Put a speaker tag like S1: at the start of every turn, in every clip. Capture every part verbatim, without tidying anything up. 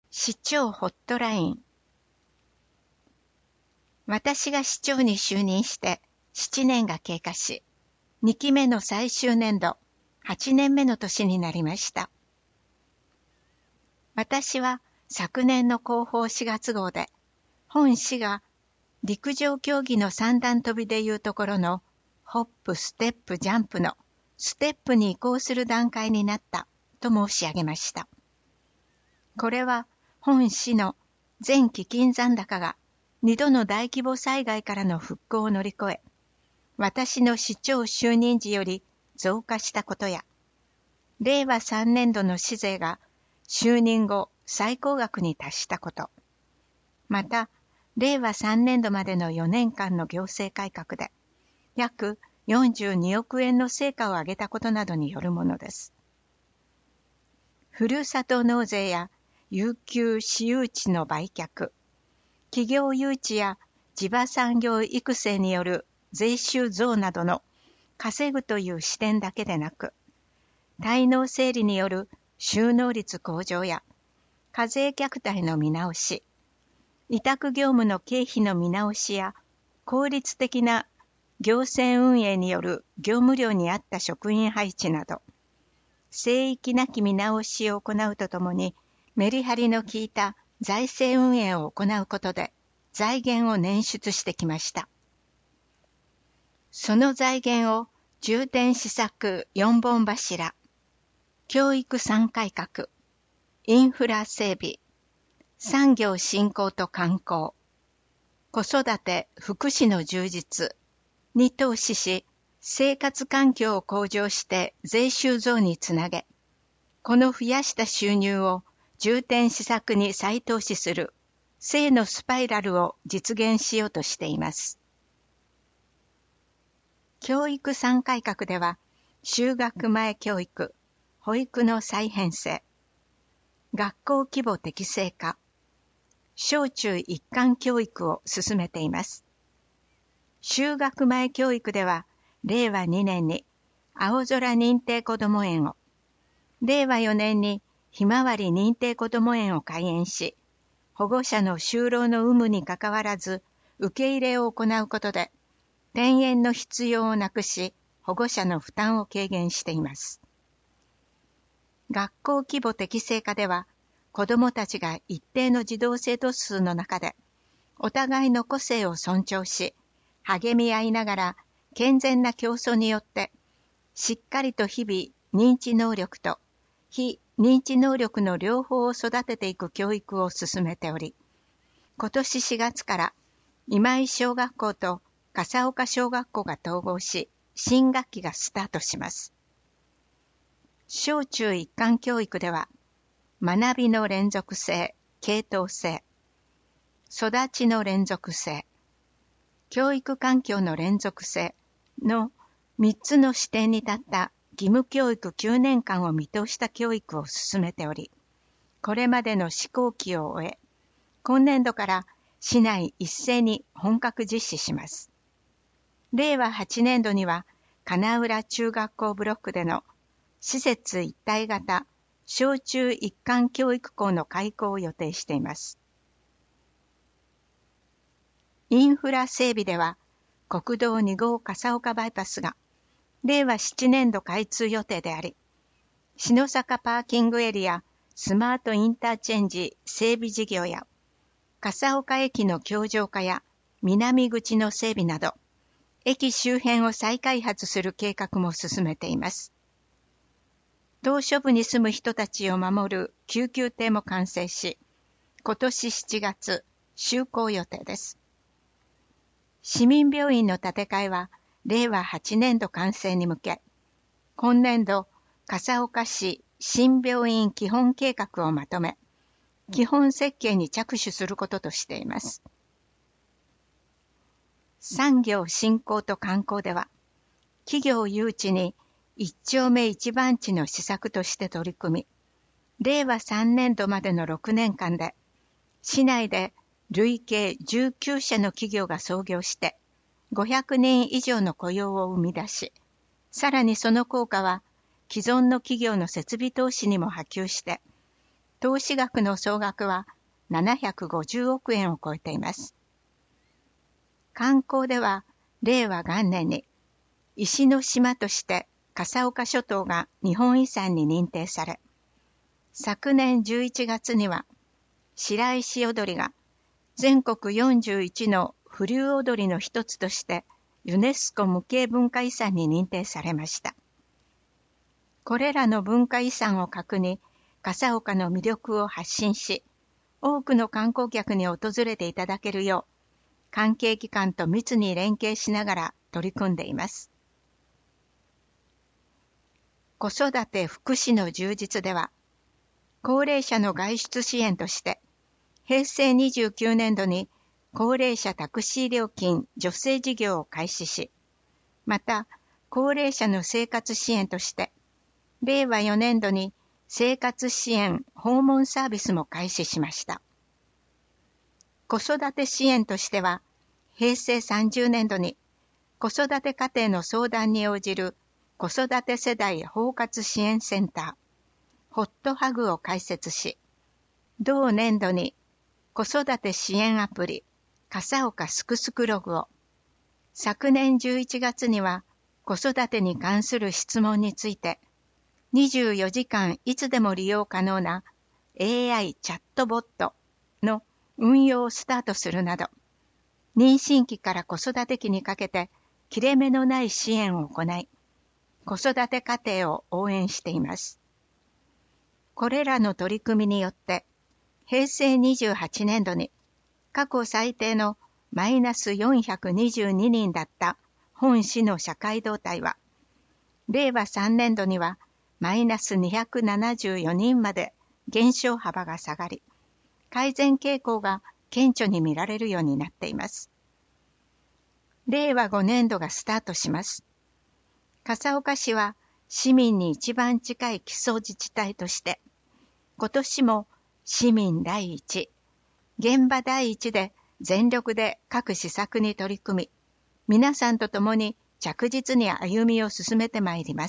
S1: 市長ホットライン。私が市長に就任してななねんが経過し、にきめの最終年度、はちねんめの年になりました。私は昨年の広報しがつ号で、本市が陸上競技の三段跳びでいうところのホップ、ステップ、ジャンプのステップに移行する段階になったと申し上げました。これは本市の前期金残高が二度の大規模災害からの復興を乗り越え、私の市長就任時より増加したことや、れいわさんねんどの市税が就任後最高額に達したこと、また、れいわさんねんどまでのよねんかんの行政改革で、約よんじゅうにおくえんの成果を上げたことなどによるものです。ふるさと納税や有給私有地の売却、企業誘致や地場産業育成による税収増などの稼ぐという視点だけでなく、滞納整理による収納率向上や課税虐待の見直し、委託業務の経費の見直しや効率的な行政運営による業務量に合った職員配置など、聖域なき見直しを行うとともに、メリハリの効いた財政運営を行うことで財源を捻出してきました。その財源を重点施策よんぼん柱、教育さん改革、インフラ整備、産業振興と観光、子育て・福祉の充実に投資し、生活環境を向上して税収増につなげ、この増やした収入を重点施策に再投資する正のスパイラルを実現しようとしています。教育さん改革では、就学前教育、保育の再編成、学校規模適正化、小中一貫教育を進めています。就学前教育では、れいわにねんに青空認定こども園を、れいわよねんにひまわり認定こども園を開園し、保護者の就労の有無にかかわらず受け入れを行うことで、転園の必要をなくし、保護者の負担を軽減しています。学校規模適正化では、子どもたちが一定の児童生徒数の中で、お互いの個性を尊重し、励み合いながら健全な競争によって、しっかりと日々認知能力と非認知能力の両方を育てていく教育を進めており、今年しがつから今井小学校と笠岡小学校が統合し、新学期がスタートします。小中一貫教育では、学びの連続性、系統性、育ちの連続性、教育環境の連続性のみっつの視点に立った義務教育きゅうねんかんを見通した教育を進めており、これまでの試行期を終え、今年度から市内一斉に本格実施します。れいわはちねんどには、金浦中学校ブロックでの施設一体型小中一貫教育校の開校を予定しています。インフラ整備では、国道にごう笠岡バイパスがれいわななねんど開通予定であり、篠坂パーキングエリアスマートインターチェンジ整備事業や、笠岡駅の強靭化や南口の整備など、駅周辺を再開発する計画も進めています。島しょ部に住む人たちを守る救急艇も完成し、今年しちがつ就航予定です。市民病院の建て替えはれいわはちねんど完成に向け、今年度笠岡市新病院基本計画をまとめ、基本設計に着手することとしています。産業振興と観光では、企業誘致に一丁目一番地の施策として取り組み、れいわさんねんどまでのろくねんかんで、市内で累計じゅうきゅうしゃの企業が創業して、ごひゃくにん以上の雇用を生み出し、さらにその効果は既存の企業の設備投資にも波及して、 投資額の総額はななひゃくごじゅうおくえんを超えています。観光ではれいわ元年に石の島として笠岡諸島が日本遺産に認定され、昨年じゅういちがつには白石踊りが全国よんじゅういちの風流踊りの一つとしてユネスコ無形文化遺産に認定されました。これらの文化遺産を核に笠岡の魅力を発信し、多くの観光客に訪れていただけるよう、関係機関と密に連携しながら取り組んでいます。子育て福祉の充実では、高齢者の外出支援として、へいせいにじゅうきゅうねんどに高齢者タクシー料金助成事業を開始し、また高齢者の生活支援として、れいわよねんどに生活支援訪問サービスも開始しました。子育て支援としては、へいせいさんじゅうねんどに子育て家庭の相談に応じる子育て世代包括支援センター、ホットハグを開設し、同年度に子育て支援アプリ、笠岡すくすくログを、昨年じゅういちがつには子育てに関する質問について、にじゅうよじかんいつでも利用可能な エーアイ チャットボットの運用をスタートするなど、妊娠期から子育て期にかけて切れ目のない支援を行い、子育て家庭を応援しています。これらの取り組みによって、へいせいにじゅうはちねんどに過去最低のマイナスよんひゃくにじゅうににんだった本市の社会動態は、れいわさんねんどにはマイナスにひゃくななじゅうよにんまで減少幅が下がり、改善傾向が顕著に見られるようになっています。れいわごねんどがスタートします。笠岡市は市民に一番近い基礎自治体として、今年も市民第一、現場第一で全力で各施策に取り組み、皆さんと共に着実に歩みを進めてまいります。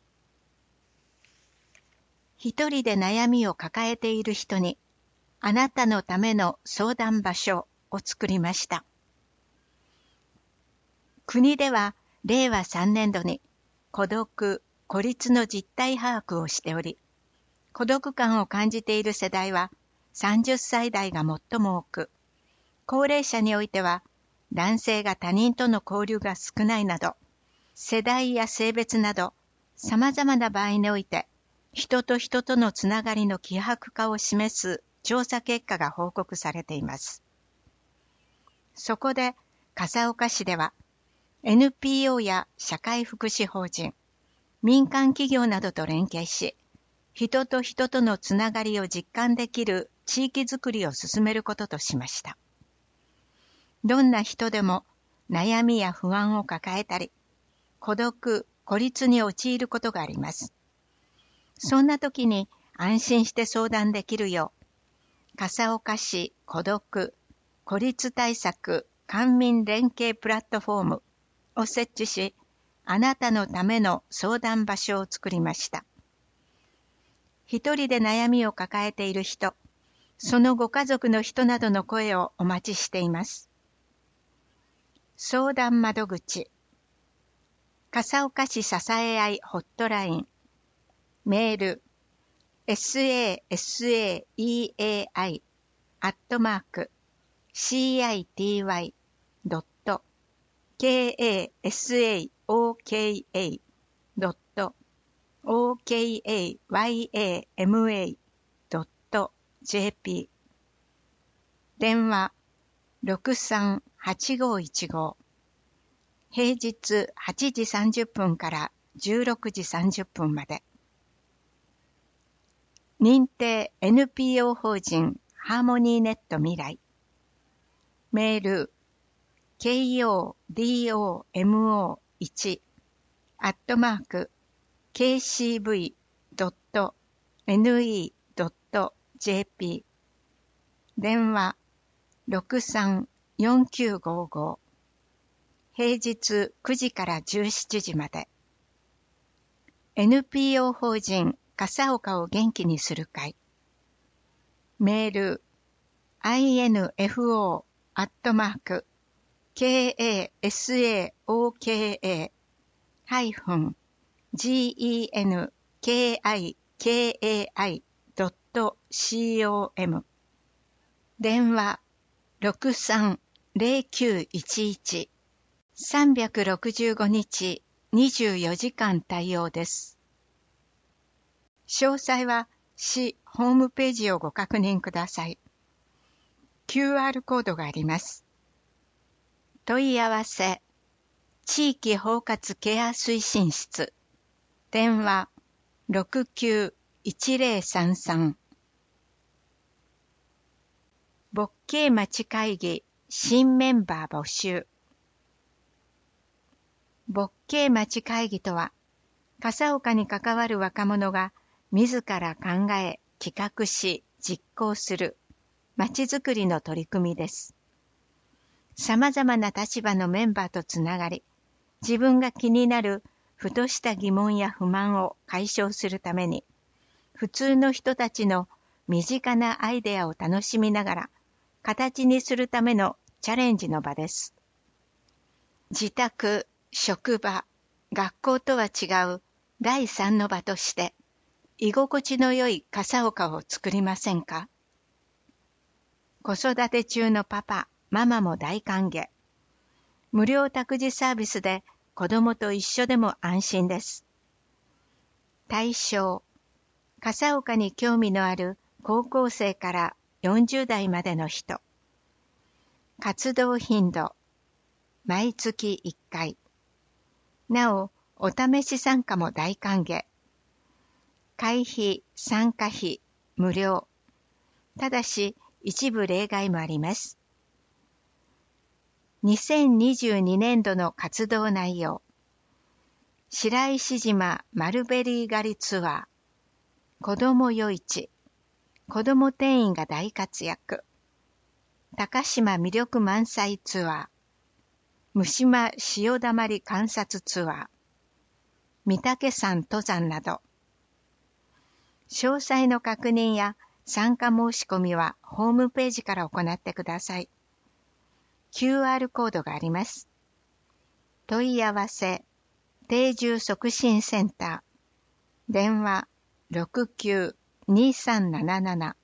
S1: 一人で悩みを抱えている人に、あなたのための相談場所を作りました。国ではれいわさんねんどに孤独・孤立の実態把握をしており、孤独感を感じている世代はさんじゅっさいだいが最も多く、高齢者においては男性が他人との交流が少ないなど、世代や性別など様々な場合において、人と人とのつながりの希薄化を示す調査結果が報告されています。そこで笠岡市では、エヌピーオー や社会福祉法人、民間企業などと連携し、人と人とのつながりを実感できる地域づくりを進めることとしました。どんな人でも悩みや不安を抱えたり、孤独・孤立に陥ることがあります。そんな時に安心して相談できるよう、笠岡市孤独・孤立対策官民連携プラットフォームを設置し、あなたのための相談場所を作りました。一人で悩みを抱えている人、そのご家族の人などの声をお待ちしています。相談窓口、笠岡市支え合いホットライン、メール、sasaeai アットマーク city.kasauka.okayama.jp 電話 ろくさん はちごいちご 平日はちじさんじゅっぷんからじゅうろくじさんじゅっぷんまで。認定 エヌピーオー 法人ハーモニーネット未来、メール ケーオーディーオーエムオーワン アットマーク ケーシーブイ ドット エヌイー ドット ジェーピー 電話 ろくさん よんきゅうごご 平日くじからじゅうしちじまで。 エヌピーオー 法人笠岡を元気にする会、 メール アイエヌエフオー アットマーク ケーエーエスエーオーケーエー ハイフン ジーイーエヌケーアイケーエーアイ ドット コム 電話 ろくさんゼロきゅういちいち さんびゃくろくじゅうごにちにじゅうよじかん対応です。詳細は市ホームページをご確認ください。キューアール コードがあります。問い合わせ地域包括ケア推進室電話 ろくきゅういちゼロさんさん ボッケー町会議新メンバー募集。ボッケー町会議とは、笠岡に関わる若者が自ら考え、企画し、実行する町づくりの取り組みです。様々な立場のメンバーとつながり、自分が気になるふとした疑問や不満を解消するために、普通の人たちの身近なアイデアを楽しみながら、形にするためのチャレンジの場です。自宅、職場、学校とは違う第三の場として、居心地の良い笠岡を作りませんか？子育て中のパパ、ママも大歓迎。無料託児サービスで子供と一緒でも安心です。対象、笠岡に興味のある高校生からよんじゅう代までの人。活動頻度、毎月いっかい。なお、お試し参加も大歓迎。会費、参加費、無料。ただし、一部例外もあります。にせんにじゅうにねんどの活動内容。白石島マルベリー狩りツアー。子ども夜市。子ども店員が大活躍。高島魅力満載ツアー。三島潮だまり観察ツアー。御岳山登山など。詳細の確認や参加申し込みはホームページから行ってください。キューアール コードがあります。問い合わせ、定住促進センター。電話 ろくきゅうにさんなななな